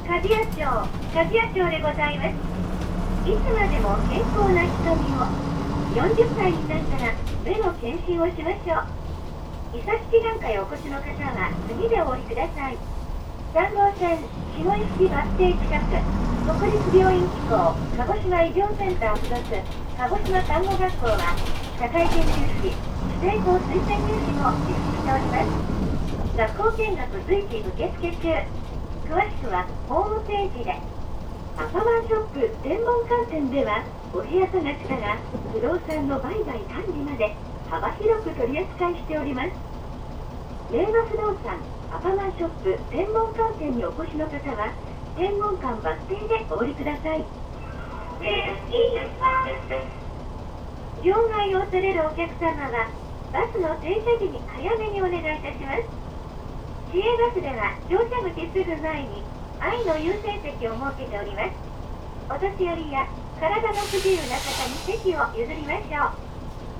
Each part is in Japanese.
鍛冶屋町でございます。いつまでも健康な瞳を。40歳になったら目の検診をしましょう。伊佐七眼科へお越しの方は次でお降りください。3号線下石バス停近く、国立病院機構鹿児島医療センター付属鹿児島看護学校は社会研究士指定校推薦入試も実施しております。学校見学随時受付中。詳しくはホームページで。アパマンショップ天文館店ではお部屋探しから不動産の売買管理まで幅広く取り扱いしております。令和不動産アパマンショップ天文館店にお越しの方は天文館バス停でお降りください。両替をされるお客様はバスの停車時に早めにお願いいたします。市営バスでは乗車口すぐ前に愛の優先席を設けております。お年寄りや体の不自由な方に席を譲りましょう。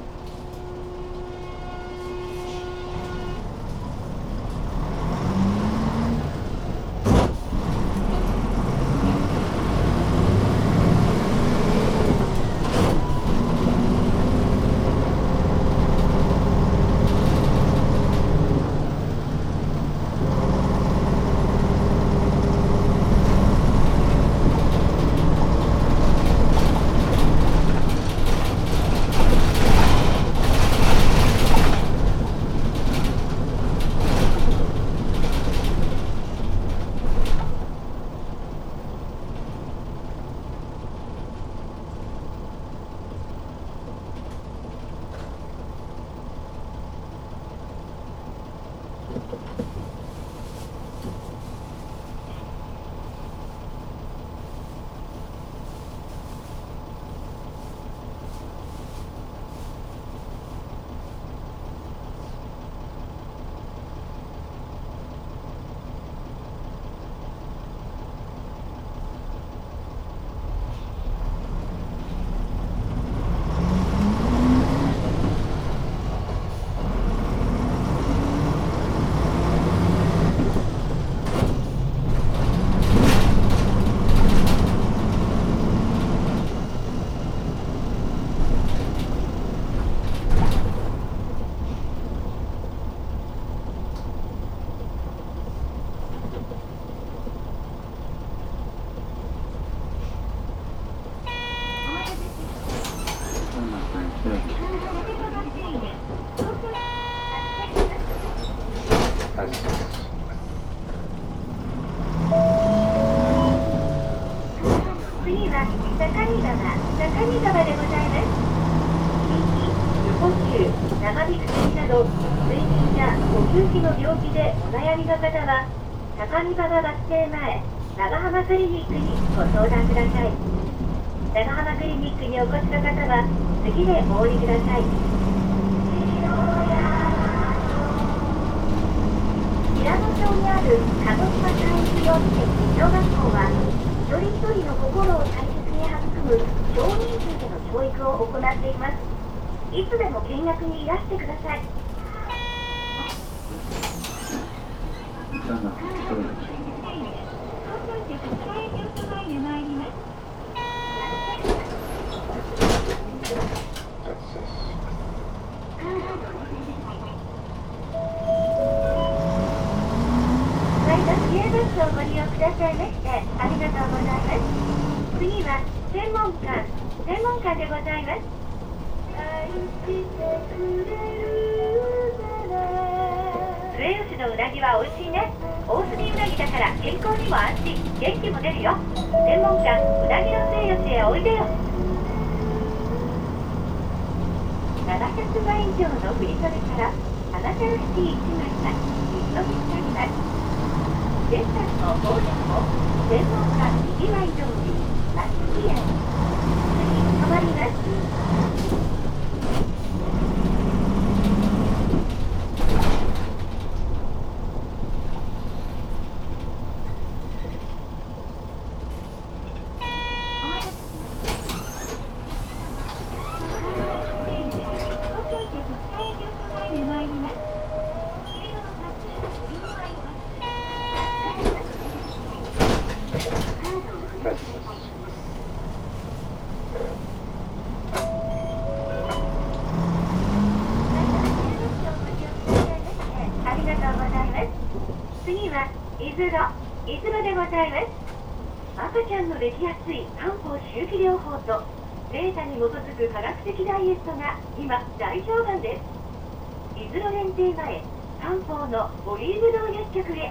高見馬場バス停前、長浜クリニックにご相談ください。長浜クリニックにお越しの方は次でお降りください。平野町にある鹿児島第一幼稚園小学校は一人一人の心を大切に育む少人数での教育を行っています。いつでも見学にいらしてください。をご利用くださいましてありがとうございます。次は専門館でございます。末吉のうなぎは美味しいね。大杉うなぎだから健康にも安心、元気も出るよ。専門館うなぎの末吉へおいでよ。700枚以上の振り袖からあなたらしい一枚が一緒になります。現在の方でも専門家にぎわい通り松木屋に止まります。 いずろでございます。赤ちゃんのできやすい漢方周期療法とデータに基づく科学的ダイエットが今大評判です。いずろ限定前、漢方のオリーブ堂薬局へ。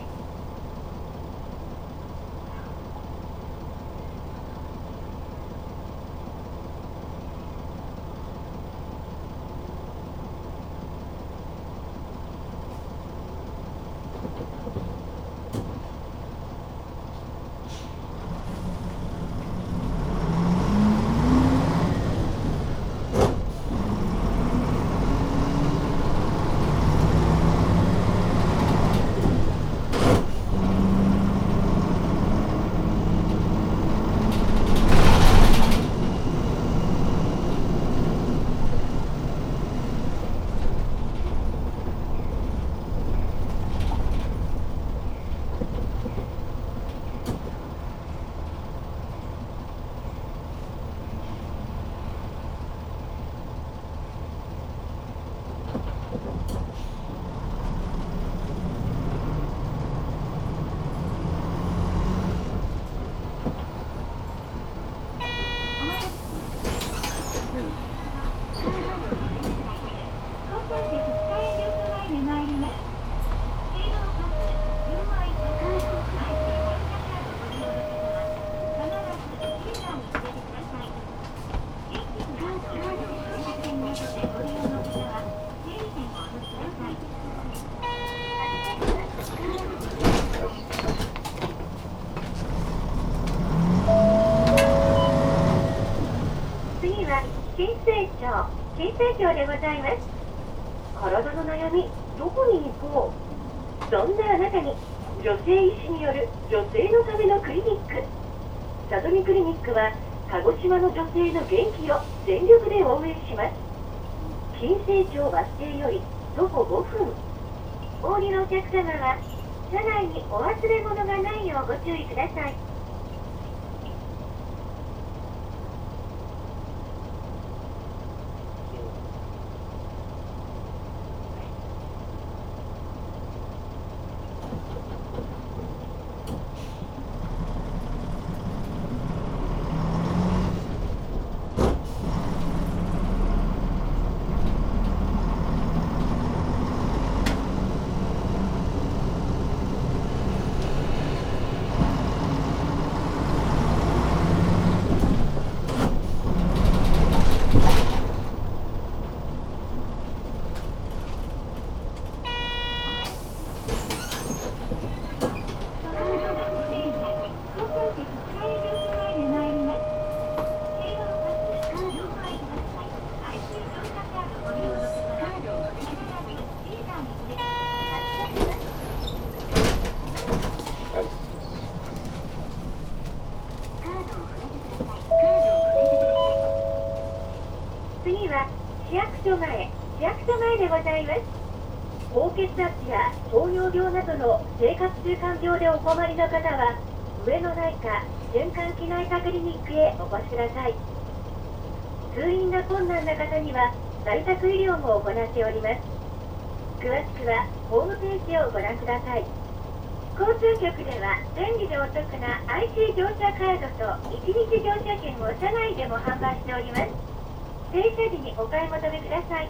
金星町でございます。体の悩み、どこに行こう。そんなあなたに女性医師による女性のためのクリニック、さとみクリニックは鹿児島の女性の元気を全力で応援します。金星町バス停より徒歩5分。お降りのお客様は車内にお忘れ物がないようご注意ください。次は市役所前でございます。高血圧や糖尿病などの生活習慣病でお困りの方は上野内科循環器内科クリニックへお越しください。通院が困難な方には在宅医療も行っております。詳しくはホームページをご覧ください。交通局では便利でお得な IC 乗車カードと1日乗車券を車内でも販売しております。停車時にお買い求めください。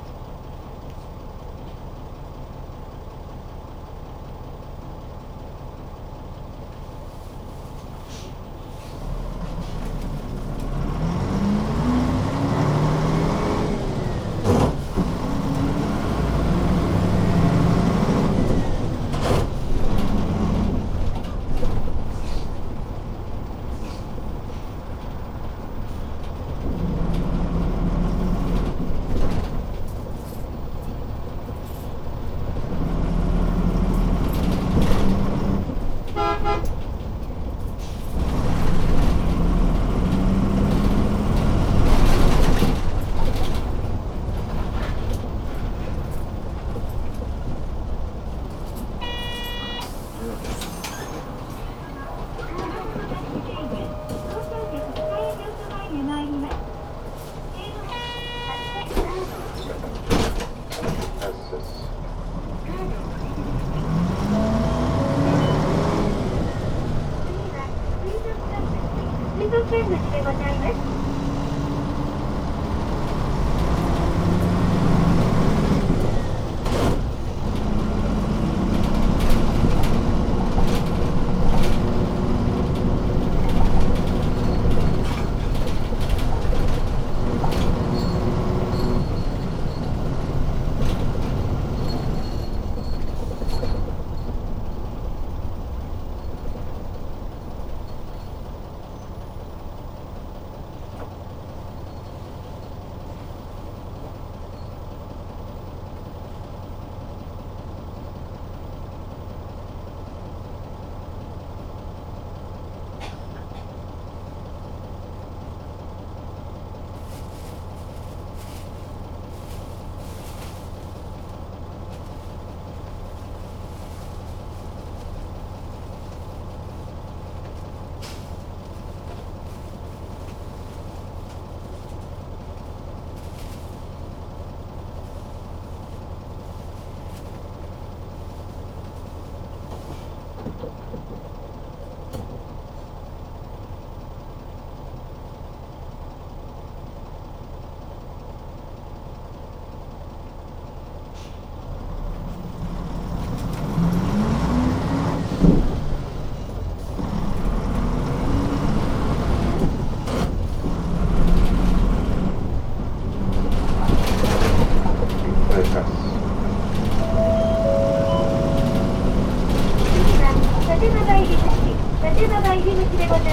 立場入り口でございます。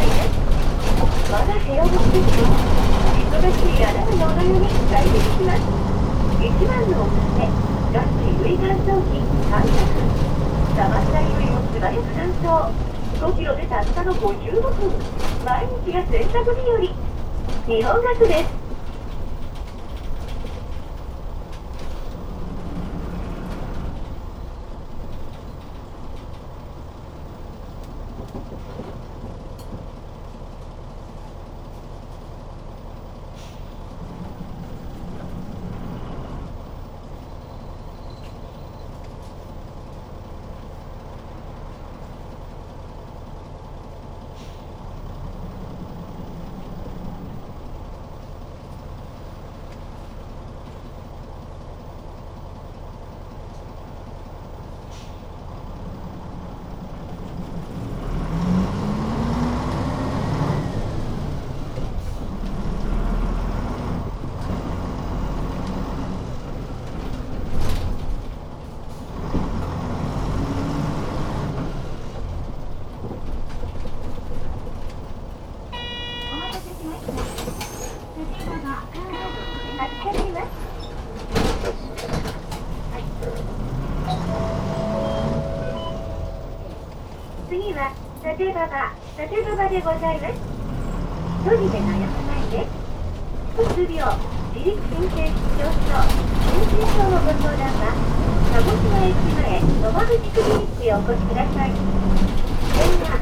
我が部屋の施設を忙しいあなたのお悩み解決します。1番のおすすめ、ガス衣類乾燥機3着。溜まった衣類を素早く乾燥。5キロでたったの55分。毎日が洗濯日和。日本ガスです。次は立場でございます。一人で悩まないで。うつ病、自律神経失調症、心身症のご相談は鹿児島駅前野間口クリニックへお越しください。電話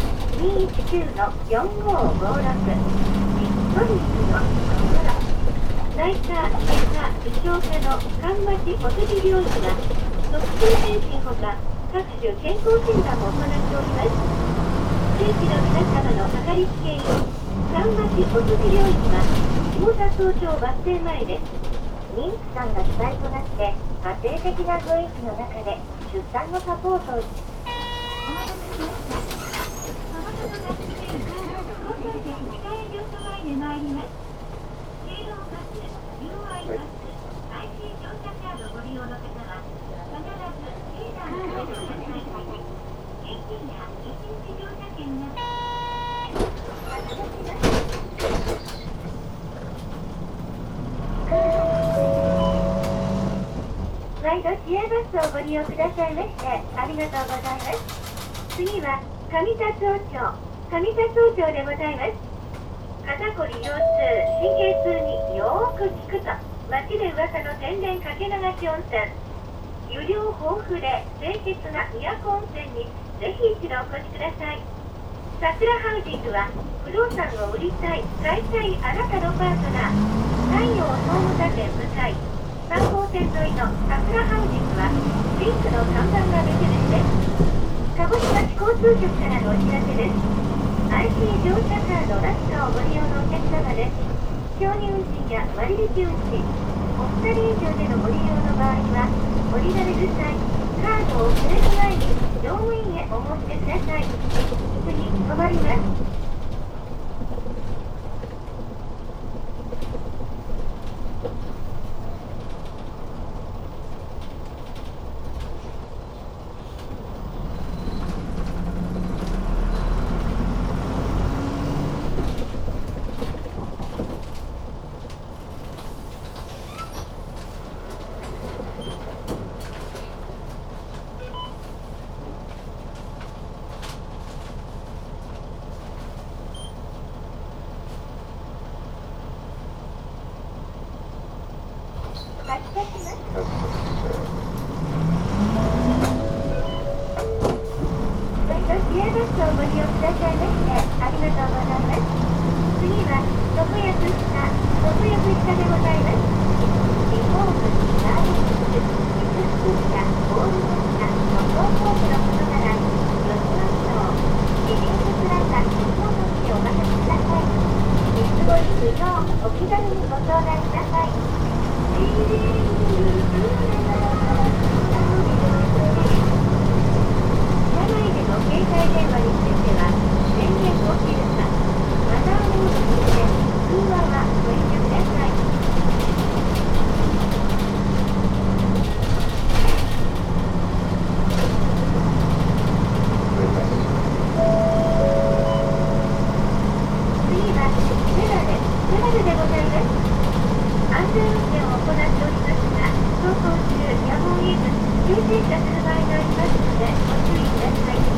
219-4556。トリニックの心。内科、外科、胃腸科の神町小杉病院は特定健診ほか各種健康診断も行っております。地域の皆様のかかりつけ医神町小杉病院は下田早朝バス停前です。妊婦さんが主体となって家庭的な雰囲気の中で出産のサポートをお待たせしました。その方が来ている5歳で歯科営業所前で参ります。敬老バス、UI バス、IC 乗車カードご利用の方は必ずリーダーの声をください。現金や一日乗車券など毎度市営バスをご利用くださいましてありがとうございます。次は上田早朝でございます。肩こり腰痛、神経痛によーく効くと街で噂の天然かけ流し温泉。湯量豊富で清潔な都温泉にぜひ一度お越しください。桜ハウジングは不動産を売りたい、買いたいあなたのパートナー。太陽総務座店向かい3号線沿いの桜ハウジングはピンクの看板が目印です。鹿児島市交通局からのお知らせです。IC 乗車カードラスカをご利用のお客様です。小児運賃や割引運賃、お二人以上でのご利用の場合は降りられる際カードをくれる前に乗務員へお申し出ください。次、止まります。 停車する場合がありますのでご注意ください。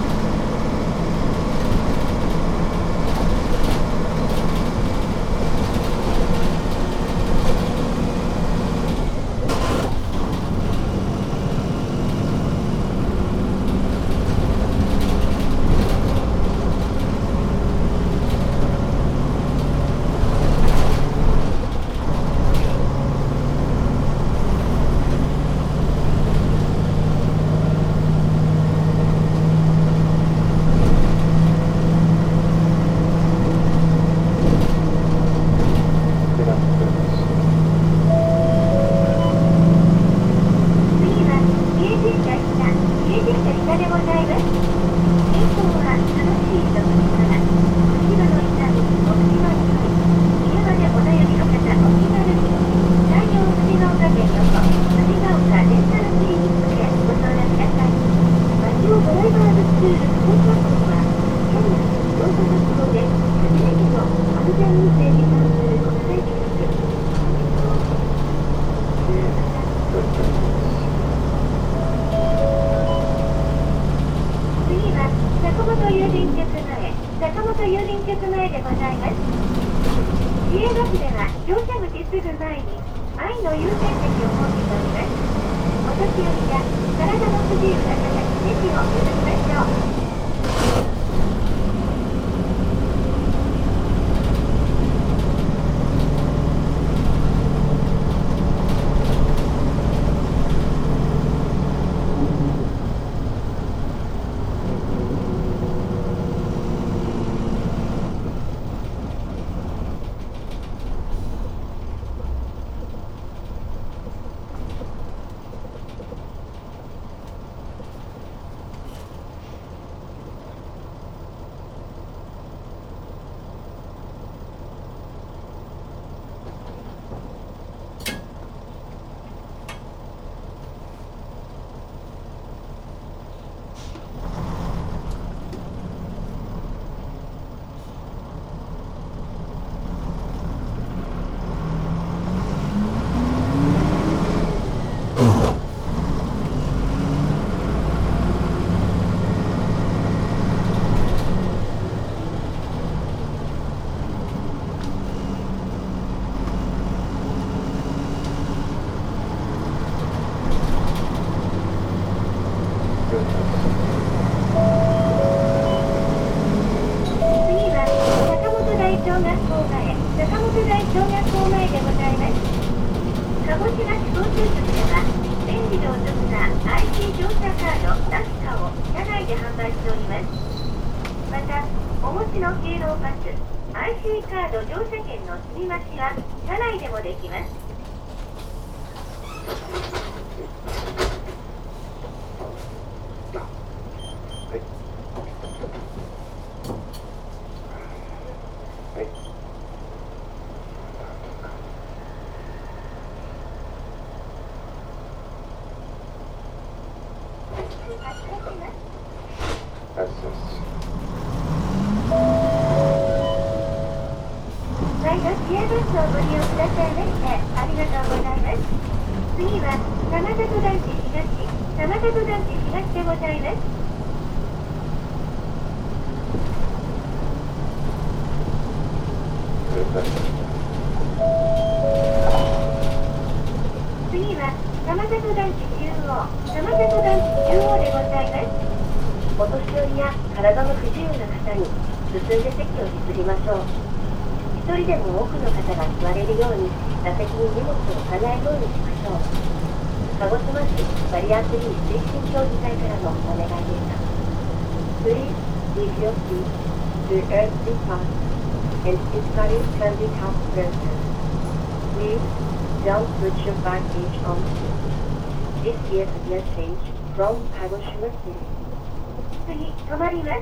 次、止まります。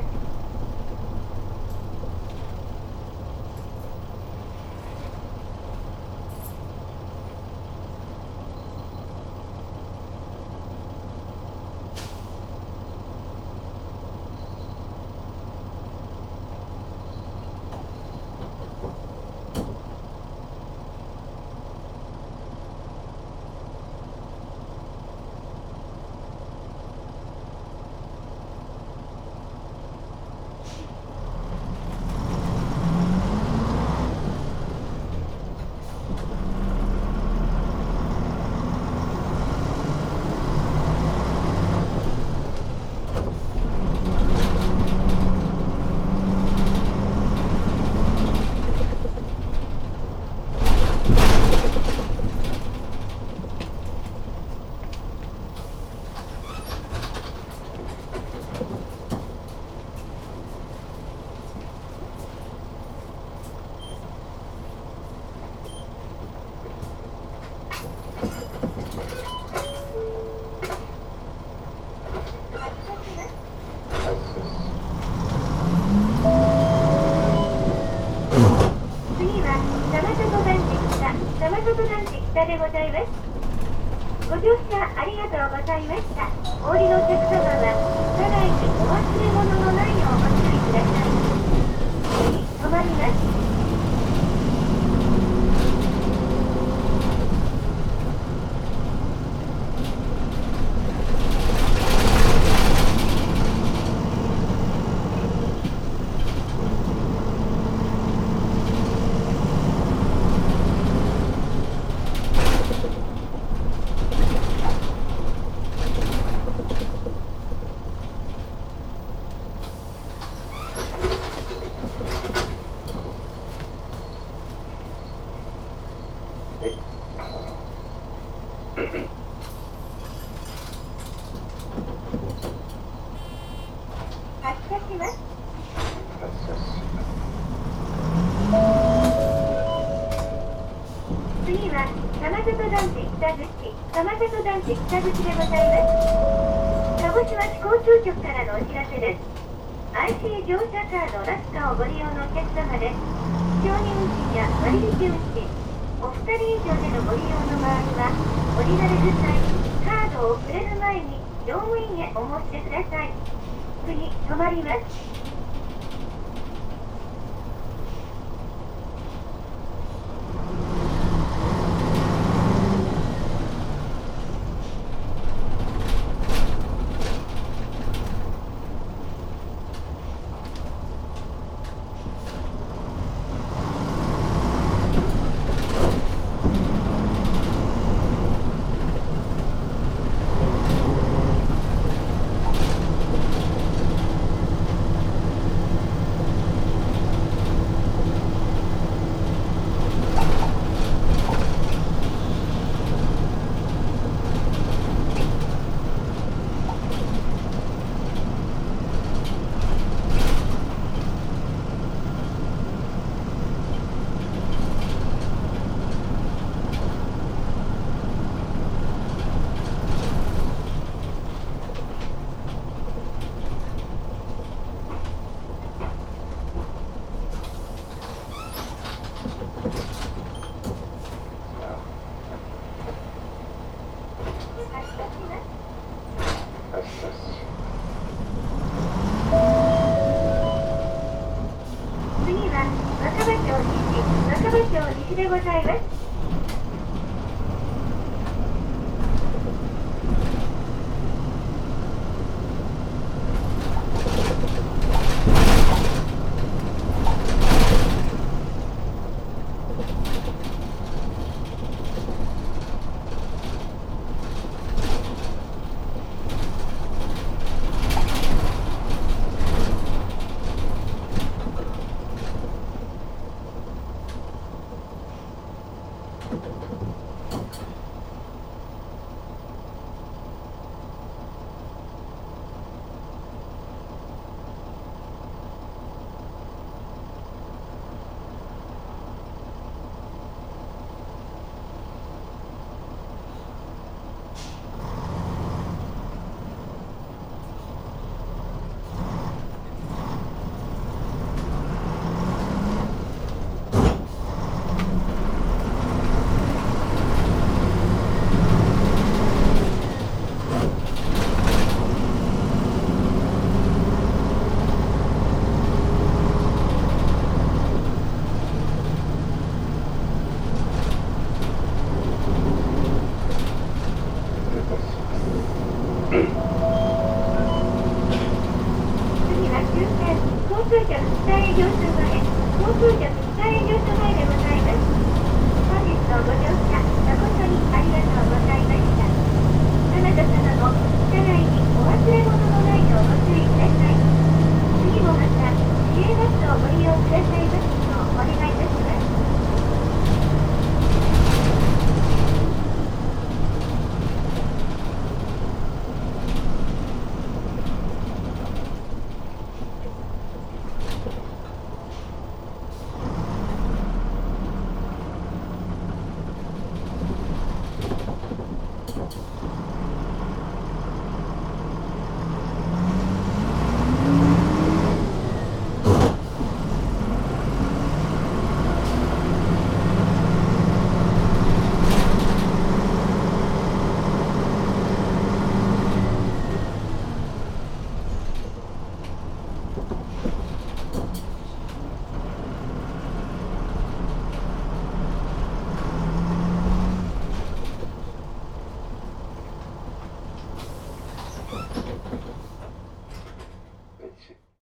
下でございます。ご乗車ありがとうございました。お降りのお客様は、車内にお忘れ物のないようご注意ください。次、止まります。発車します。次は玉里団地北口、玉里団地北口でございます。鹿児島市交通局からのお知らせです。IC 乗車カードラスカをご利用のお客様で、小児運賃や割引運賃、お二人以上でのご利用の場合は、降りられる際、カードをくれる前に乗務員へお申し出ください。次、止まります。次は若葉町西でございます。 うん。